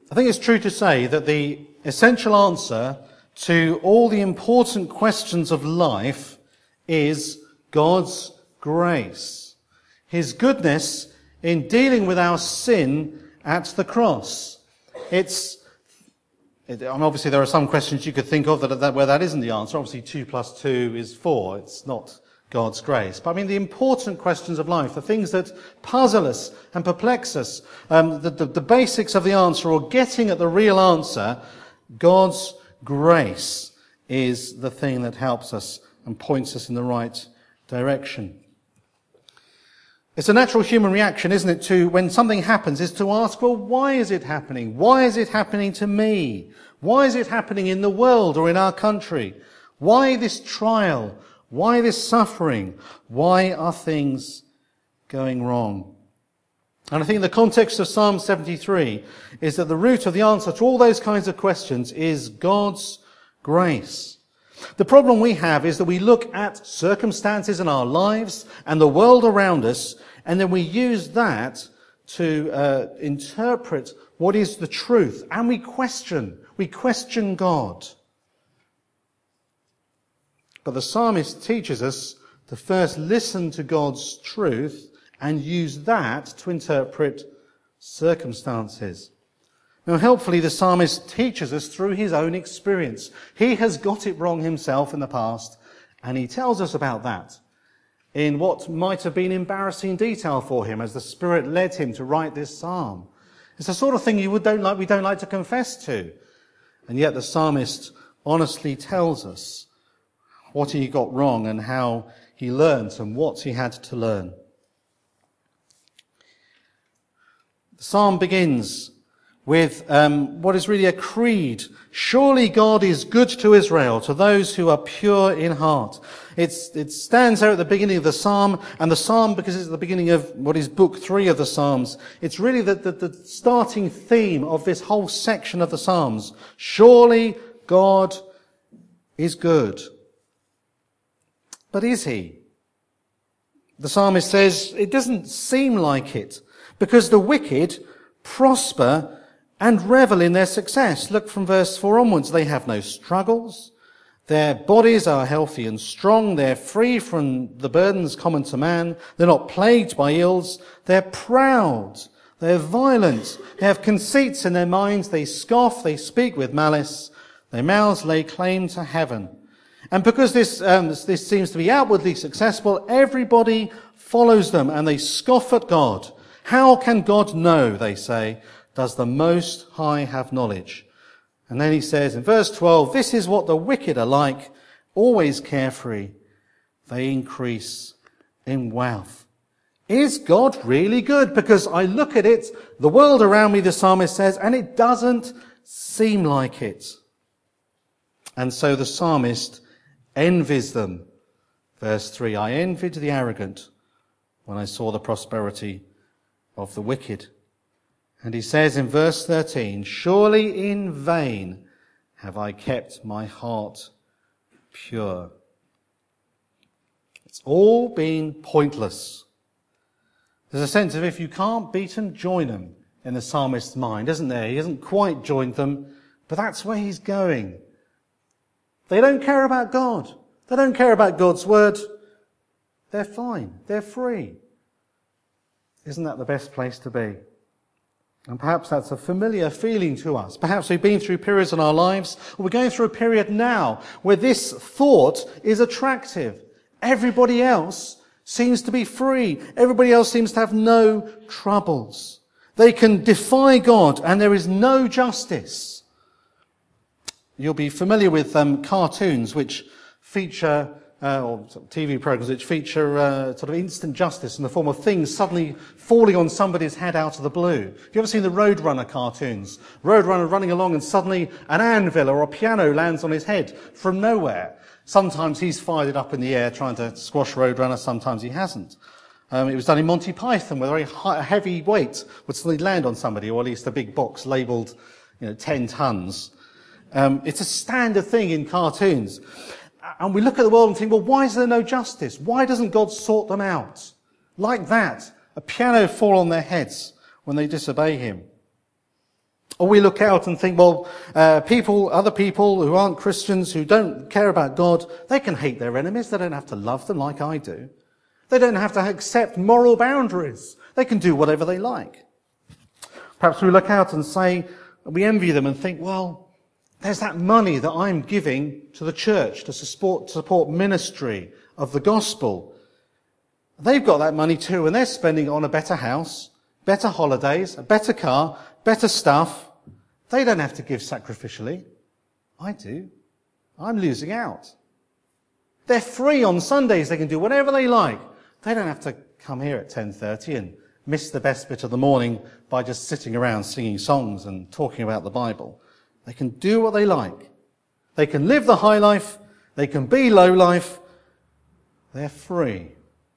I think it's true to say that the essential answer to all the important questions of life is God's grace. His goodness in dealing with our sin at the cross. Obviously there are some questions you could think of where that isn't the answer. Obviously 2 + 2 is 4. It's not God's grace. But I mean the important questions of life, the things that puzzle us and perplex us, the basics of the answer or getting at the real answer, God's grace is the thing that helps us and points us in the right direction. It's a natural human reaction, isn't it, to when something happens, is to ask, well, why is it happening? Why is it happening to me? Why is it happening in the world or in our country? Why this trial? Why this suffering? Why are things going wrong? And I think the context of Psalm 73 is that the root of the answer to all those kinds of questions is God's grace. The problem we have is that we look at circumstances in our lives and the world around us, and then we use that to interpret what is the truth, and we question God. But the psalmist teaches us to first listen to God's truth and use that to interpret circumstances. Now, helpfully, the psalmist teaches us through his own experience. He has got it wrong himself in the past, and he tells us about that in what might have been embarrassing detail for him as the Spirit led him to write this psalm. It's the sort of thing we don't like to confess to. And yet the psalmist honestly tells us what he got wrong and how he learned and what he had to learn. The psalm begins with what is really a creed. Surely God is good to Israel, to those who are pure in heart. It stands there at the beginning of the psalm, and the psalm, because it's at the beginning of what is book 3 of the Psalms, it's really the starting theme of this whole section of the Psalms. Surely God is good. But is he? The psalmist says it doesn't seem like it, because the wicked prosper and revel in their success. Look from verse 4 onwards. They have no struggles. Their bodies are healthy and strong. They're free from the burdens common to man. They're not plagued by ills. They're proud. They're violent. They have conceits in their minds. They scoff. They speak with malice. Their mouths lay claim to heaven. And because this seems to be outwardly successful, everybody follows them and they scoff at God. How can God know, they say? Does the Most High have knowledge? And then he says in verse 12, this is what the wicked are like, always carefree. They increase in wealth. Is God really good? Because I look at it, the world around me, the psalmist says, and it doesn't seem like it. And so the psalmist envies them. Verse 3, I envied the arrogant when I saw the prosperity of the wicked. And he says in verse 13, surely in vain have I kept my heart pure. It's all been pointless. There's a sense of if you can't beat them, join them in the psalmist's mind, isn't there? He hasn't quite joined them, but that's where he's going. They don't care about God. They don't care about God's word. They're fine. They're free. Isn't that the best place to be? And perhaps that's a familiar feeling to us. Perhaps we've been through periods in our lives, or we're going through a period now where this thought is attractive. Everybody else seems to be free. Everybody else seems to have no troubles. They can defy God and there is no justice. You'll be familiar with cartoons which feature or TV programs which feature sort of instant justice in the form of things suddenly falling on somebody's head out of the blue. Have you ever seen the Roadrunner cartoons? Roadrunner running along and suddenly an anvil or a piano lands on his head from nowhere. Sometimes he's fired it up in the air trying to squash Roadrunner, sometimes he hasn't. It was done in Monty Python where a heavy weight would suddenly land on somebody, or at least a big box labelled 10 tons. It's a standard thing in cartoons. And we look at the world and think, well, why is there no justice? Why doesn't God sort them out? Like that, a piano fall on their heads when they disobey him. Or we look out and think, well, other people who aren't Christians, who don't care about God, they can hate their enemies. They don't have to love them like I do. They don't have to accept moral boundaries. They can do whatever they like. Perhaps we look out and say, we envy them and think, well, there's that money that I'm giving to the church to support ministry of the gospel. They've got that money too, and they're spending it on a better house, better holidays, a better car, better stuff. They don't have to give sacrificially. I do. I'm losing out. They're free on Sundays. They can do whatever they like. They don't have to come here at 10:30 and miss the best bit of the morning by just sitting around singing songs and talking about the Bible. They can do what they like. They can live the high life. They can be low life. They're free.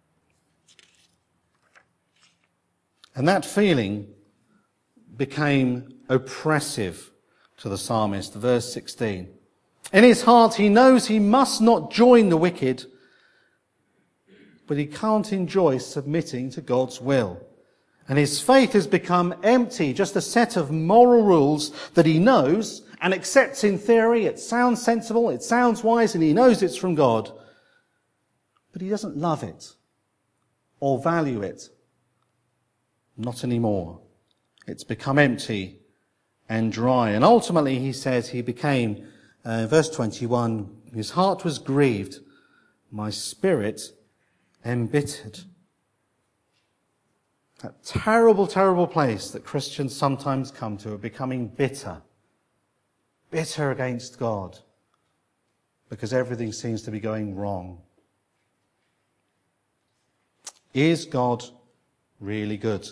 And that feeling became oppressive to the psalmist. Verse 16. In his heart he knows he must not join the wicked, but he can't enjoy submitting to God's will. And his faith has become empty, just a set of moral rules that he knows and accepts in theory. It sounds sensible, it sounds wise, and he knows it's from God. But he doesn't love it or value it. Not anymore. It's become empty and dry. And ultimately, he says, he became, verse 21, his heart was grieved, my spirit embittered. That terrible, terrible place that Christians sometimes come to, of becoming bitter. Bitter against God. Because everything seems to be going wrong. Is God really good?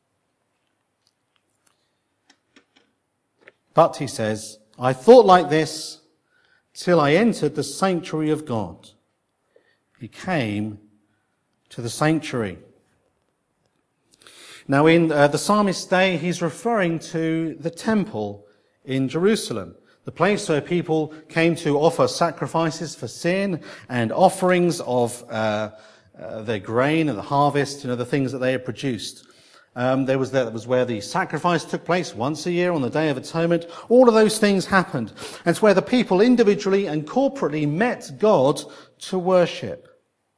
But, he says, I thought like this till I entered the sanctuary of God. He came to the sanctuary. Now, in the psalmist's day, he's referring to the temple in Jerusalem, the place where people came to offer sacrifices for sin and offerings of their grain and the harvest, the things that they had produced. That was where the sacrifice took place once a year on the Day of Atonement. All of those things happened. And it's where the people individually and corporately met God to worship.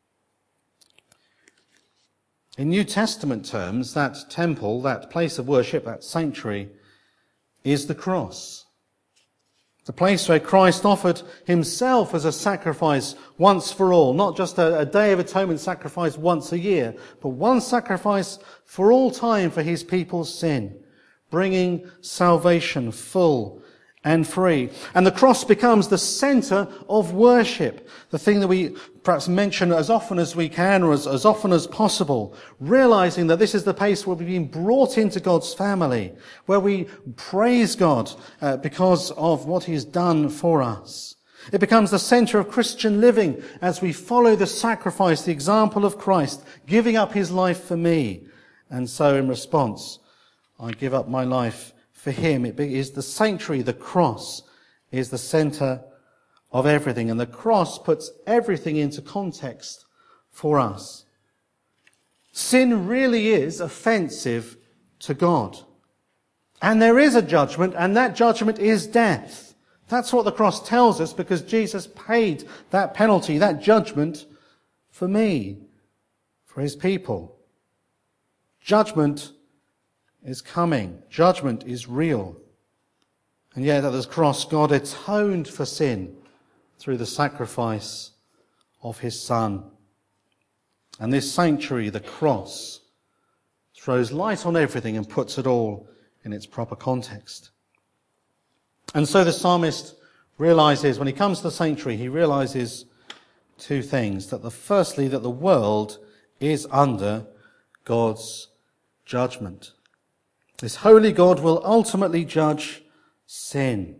In New Testament terms, that temple, that place of worship, that sanctuary, is the cross. The place where Christ offered himself as a sacrifice once for all, not just a Day of Atonement sacrifice once a year, but one sacrifice for all time for his people's sin, bringing salvation full and free. And the cross becomes the center of worship, the thing that we perhaps mention as often as we can or as often as possible, realizing that this is the place where we've been brought into God's family, where we praise God because of what he's done for us. It becomes the center of Christian living as we follow the sacrifice, the example of Christ, giving up his life for me. And so in response, I give up my life for him. It is the sanctuary, the cross is the center of everything. And the cross puts everything into context for us. Sin really is offensive to God. And there is a judgment, and that judgment is death. That's what the cross tells us, because Jesus paid that penalty, that judgment for me, for his people. Judgment is coming. Judgment is real. And yet at the cross, God atoned for sin through the sacrifice of his Son. And this sanctuary, the cross, throws light on everything and puts it all in its proper context. And so the psalmist realizes, when he comes to the sanctuary, he realizes two things. Firstly, that the world is under God's judgment. This holy God will ultimately judge sin.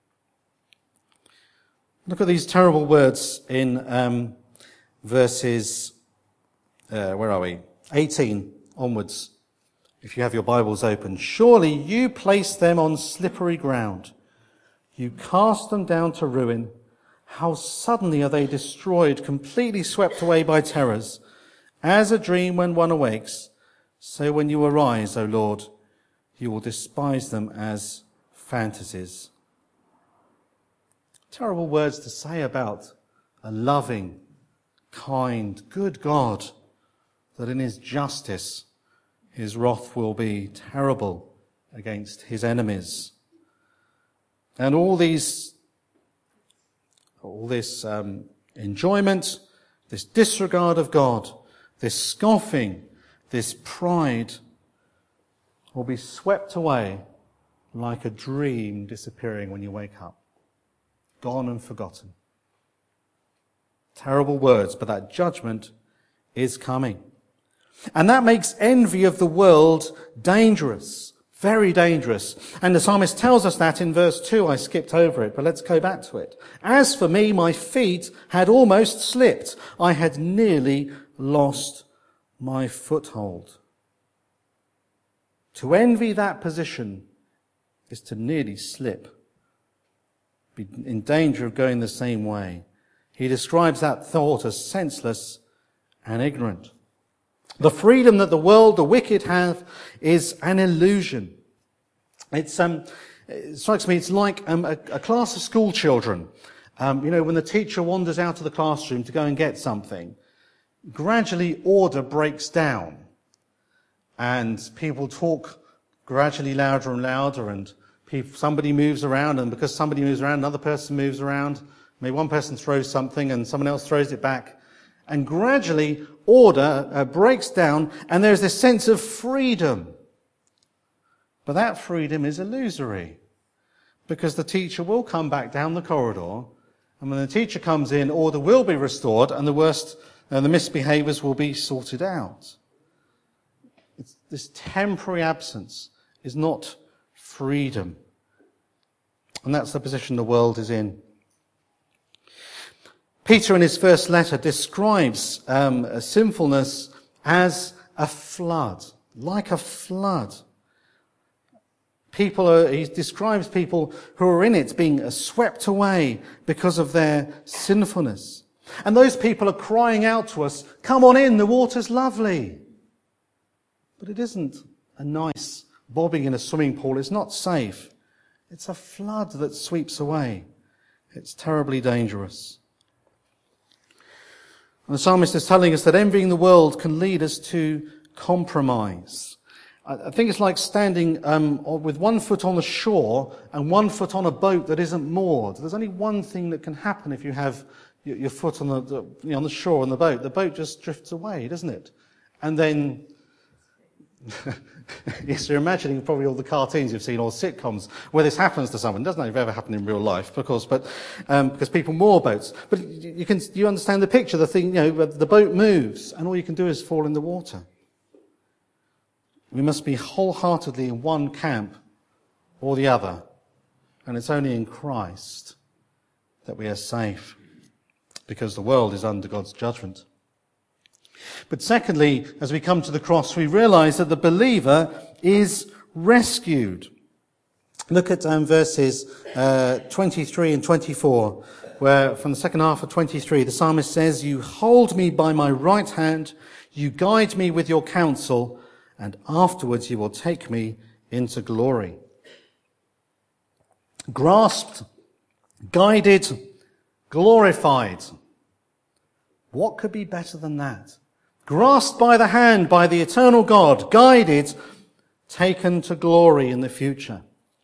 Look at these terrible words in verses, 18 onwards, if you have your Bibles open. Surely you place them on slippery ground. You cast them down to ruin. How suddenly are they destroyed, completely swept away by terrors. As a dream when one awakes, so when you arise, O Lord, you will despise them as fantasies. Terrible words to say about a loving, kind, good God, that in his justice, his wrath will be terrible against his enemies. And all this enjoyment, this disregard of God, this scoffing, this pride will be swept away like a dream disappearing when you wake up. Gone and forgotten. Terrible words, but that judgment is coming. And that makes envy of the world dangerous, very dangerous. And the psalmist tells us that in verse 2. I skipped over it, but let's go back to it. As for me, my feet had almost slipped. I had nearly lost my foothold. To envy that position is to nearly slip, be in danger of going the same way. He describes that thought as senseless and ignorant. The freedom that the world, the wicked have, is an illusion. It strikes me, it's like a class of school children. When the teacher wanders out of the classroom to go and get something, gradually order breaks down. And people talk gradually louder and louder, and somebody moves around, and because somebody moves around, another person moves around. Maybe one person throws something and someone else throws it back. And gradually order breaks down, and there's this sense of freedom. But that freedom is illusory, because the teacher will come back down the corridor, and when the teacher comes in, order will be restored, and the misbehaviours will be sorted out. This temporary absence is not freedom. And that's the position the world is in. Peter in his first letter describes sinfulness as a flood, like a flood. He describes people who are in it being swept away because of their sinfulness. And those people are crying out to us, come on in, the water's lovely. But it isn't a nice bobbing in a swimming pool. It's not safe. It's a flood that sweeps away. It's terribly dangerous. And the psalmist is telling us that envying the world can lead us to compromise. I think it's like standing with one foot on the shore and one foot on a boat that isn't moored. There's only one thing that can happen if you have your foot on the shore on the boat. The boat just drifts away, doesn't it? And then yes, you're imagining probably all the cartoons you've seen or sitcoms where this happens to someone. It doesn't ever happen in real life, of course, but because people moor boats. But you understand the picture. The thing, the boat moves, and all you can do is fall in the water. We must be wholeheartedly in one camp or the other, and it's only in Christ that we are safe, because the world is under God's judgment. But secondly, as we come to the cross, we realize that the believer is rescued. Look at verses 23 and 24, where from the second half of 23, the psalmist says, "You hold me by my right hand, you guide me with your counsel, and afterwards you will take me into glory." Grasped, guided, glorified. What could be better than that? Grasped by the hand by the eternal God, guided, taken to glory in the future.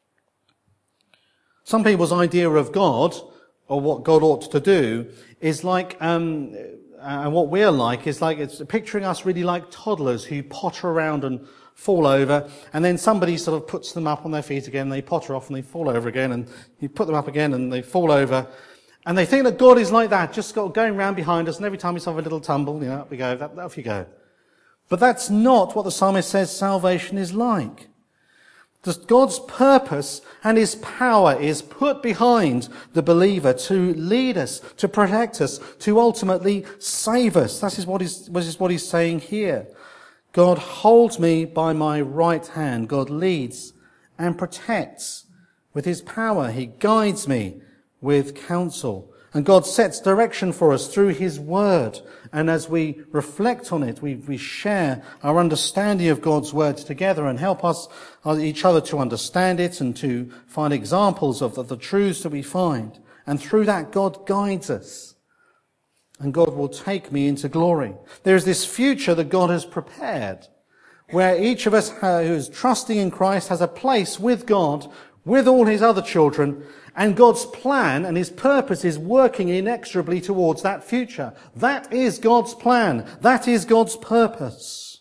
Some people's idea of God, or what God ought to do, is like, and what we're like, is like, it's picturing us really like toddlers who potter around and fall over, and then somebody sort of puts them up on their feet again, they potter off and they fall over again, and you put them up again and they fall over. And they think that God is like that, just going round behind us, and every time we have a little tumble, up we go, off you go. But that's not what the psalmist says salvation is like. God's purpose and his power is put behind the believer to lead us, to protect us, to ultimately save us. That is what he's saying here. God holds me by my right hand. God leads and protects with his power. He guides me with counsel. And God sets direction for us through his word. And as we reflect on it, we share our understanding of God's word together and help us, each other, to understand it and to find examples of the truths that we find. And through that, God guides us. And God will take me into glory. There is this future that God has prepared, where each of us who is trusting in Christ has a place with God, with all his other children, and God's plan and his purpose is working inexorably towards that future. That is God's plan. That is God's purpose.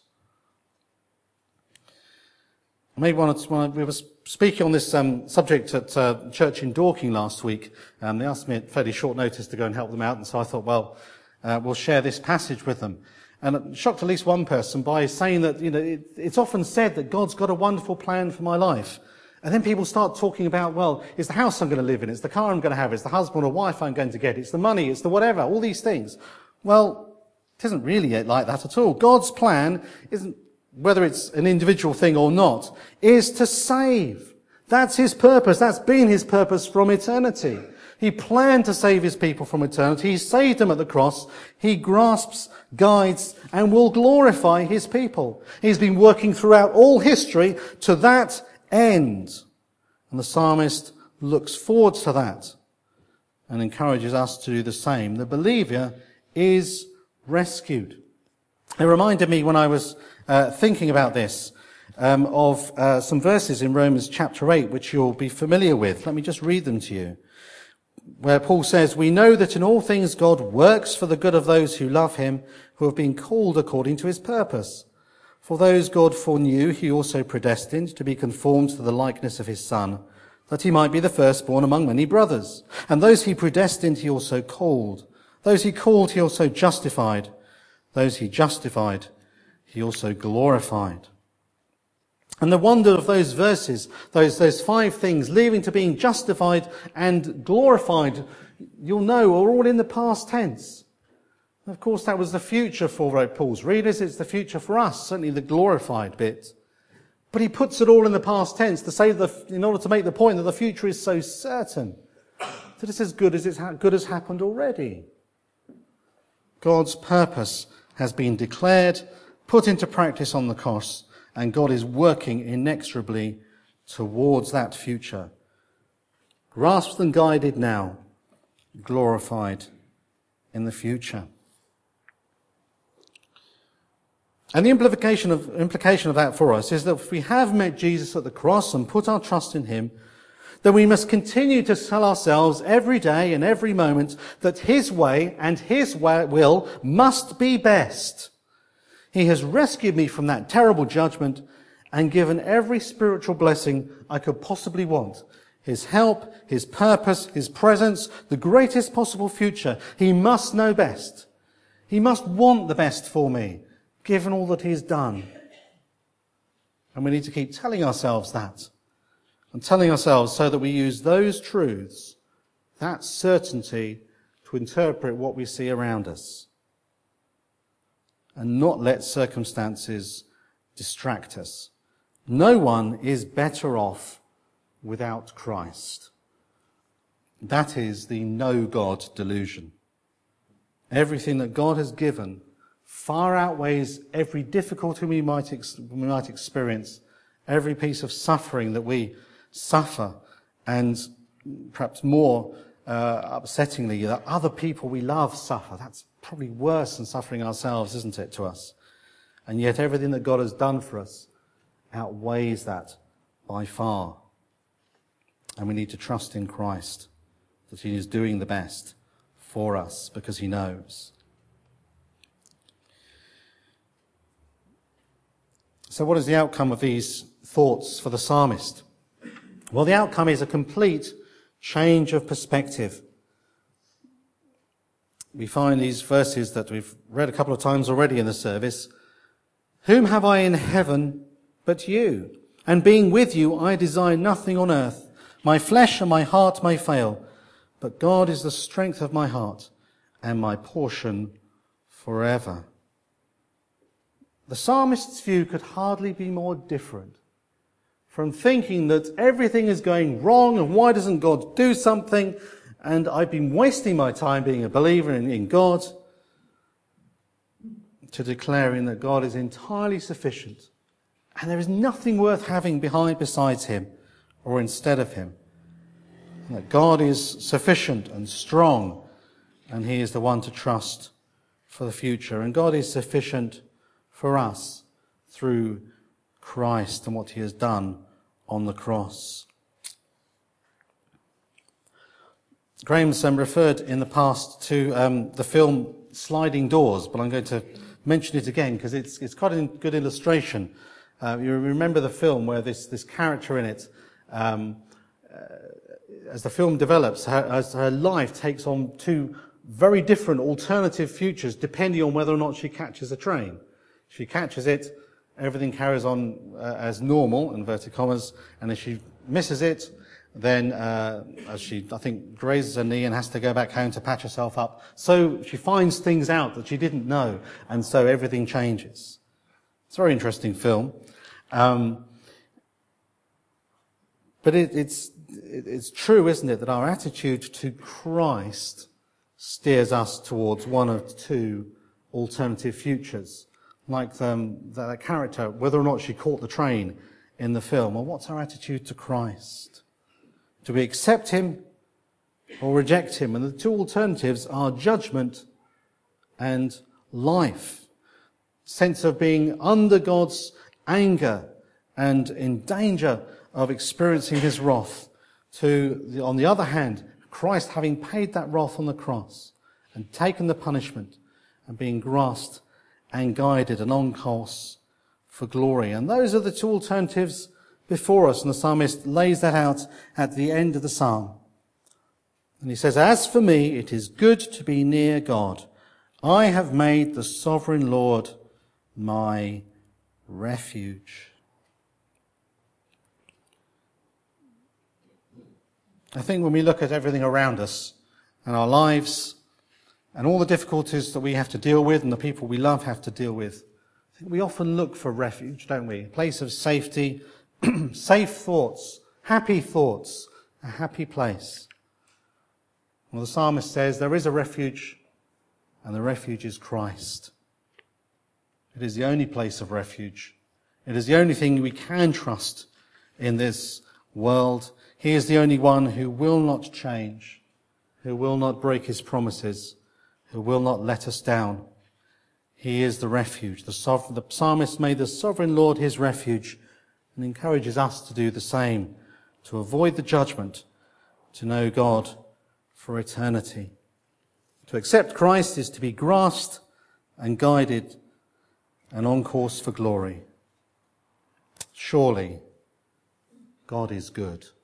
Maybe when we were speaking on this subject at church in Dorking last week, they asked me at fairly short notice to go and help them out, and so I thought, well, we'll share this passage with them. And it shocked at least one person by saying that, it's often said that God's got a wonderful plan for my life. And then people start talking about, well, it's the house I'm going to live in, it's the car I'm going to have, it's the husband or wife I'm going to get, it's the money, it's the whatever, all these things. Well, it isn't really like that at all. God's plan isn't, whether it's an individual thing or not, is to save. That's his purpose. That's been his purpose from eternity. He planned to save his people from eternity. He saved them at the cross. He grasps, guides, and will glorify his people. He's been working throughout all history to that end. And the psalmist looks forward to that and encourages us to do the same. The believer is rescued. It reminded me when I was thinking about this of some verses in Romans chapter 8, which you'll be familiar with. Let me just read them to you. Where Paul says, "We know that in all things God works for the good of those who love him, who have been called according to his purpose. For those God foreknew, he also predestined to be conformed to the likeness of his Son, that he might be the firstborn among many brothers. And those he predestined, he also called. Those he called, he also justified. Those he justified, he also glorified." And the wonder of those verses, those 5 things, leading to being justified and glorified, you'll know, are all in the past tense. Of course, that was the future for Paul's readers. It's the future for us, certainly the glorified bit. But he puts it all in the past tense to say that, in order to make the point that the future is so certain, that it's as good as happened already. God's purpose has been declared, put into practice on the cross, and God is working inexorably towards that future. Grasped and guided now, glorified in the future. And the implication of that for us is that if we have met Jesus at the cross and put our trust in him, then we must continue to tell ourselves every day and every moment that his way and his will must be best. He has rescued me from that terrible judgment and given every spiritual blessing I could possibly want. His help, his purpose, his presence, the greatest possible future. He must know best. He must want the best for me, given all that he's done. And we need to keep telling ourselves that. And telling ourselves so that we use those truths, that certainty, to interpret what we see around us. And not let circumstances distract us. No one is better off without Christ. That is the no God delusion. Everything that God has given far outweighs every difficulty we might experience, every piece of suffering that we suffer, and perhaps more upsettingly, that other people we love suffer. That's probably worse than suffering ourselves, isn't it, to us? And yet everything that God has done for us outweighs that by far. And we need to trust in Christ, that he is doing the best for us because he knows. So what is the outcome of these thoughts for the psalmist? Well, the outcome is a complete change of perspective. We find these verses that we've read a couple of times already in the service. Whom have I in heaven but you? And being with you, I desire nothing on earth. My flesh and my heart may fail, but God is the strength of my heart and my portion forever. The psalmist's view could hardly be more different from thinking that everything is going wrong and why doesn't God do something, and I've been wasting my time being a believer in God, to declaring that God is entirely sufficient and there is nothing worth having besides him or instead of him. And that God is sufficient and strong and he is the one to trust for the future. And God is sufficient for us through Christ and what he has done on the cross. Graham's referred in the past to the film Sliding Doors, but I'm going to mention it again because it's quite a good illustration. You remember the film where this character in it, as the film develops, as her life takes on two very different alternative futures depending on whether or not she catches a train. If she catches it, everything carries on as normal, inverted commas, and if she misses it, then as she, I think, grazes her knee and has to go back home to patch herself up. So she finds things out that she didn't know, and so everything changes. It's a very interesting film. But it's true, isn't it, that our attitude to Christ steers us towards one of two alternative futures. Like that character, whether or not she caught the train in the film. Well, what's our attitude to Christ? Do we accept him or reject him? And the two alternatives are judgment and life. Sense of being under God's anger and in danger of experiencing his wrath. On the other hand, Christ having paid that wrath on the cross and taken the punishment and being grasped and guided and on course for glory. And those are the two alternatives before us, and the psalmist lays that out at the end of the psalm. And he says, "As for me, it is good to be near God. I have made the sovereign Lord my refuge." I think when we look at everything around us and our lives and all the difficulties that we have to deal with and the people we love have to deal with, I think we often look for refuge, don't we? A place of safety, safe thoughts, a happy place. Well, the psalmist says there is a refuge, and the refuge is Christ. It is the only place of refuge. It is the only thing we can trust in this world. He is the only one who will not change, who will not break his promises, who will not let us down. He is the refuge. The psalmist made the sovereign Lord his refuge and encourages us to do the same, to avoid the judgment, to know God for eternity. To accept Christ is to be grasped and guided and on course for glory. Surely, God is good.